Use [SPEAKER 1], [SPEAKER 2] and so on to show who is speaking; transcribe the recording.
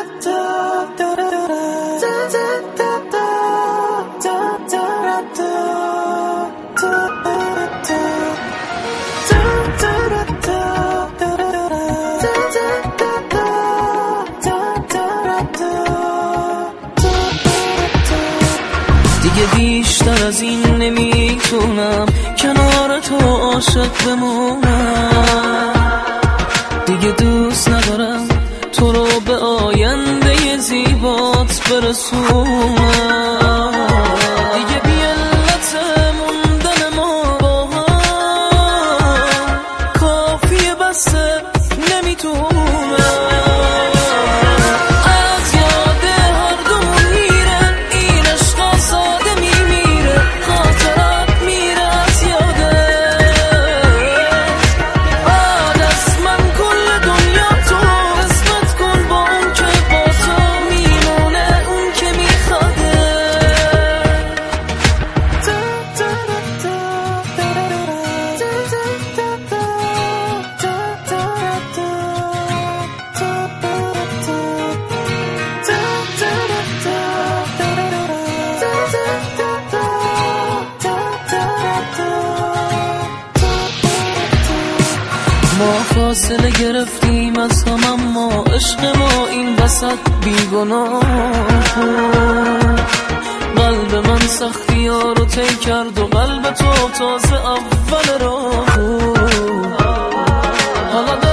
[SPEAKER 1] دیگه بیشتر از این نمیتونم کنار تو عاشق بمونم، دیگه دوست ندارم تو رو به آینده زیبات برسونم، دیگه بی علت موندن ما با هم کافیه بسه نمیتونم ما فاصله گرفتیم از هم، اما عشق ما این وسط بیگناه بود. قلب من سختی ها رو طی کرد و قلب تو تازه اول راه بود. حالا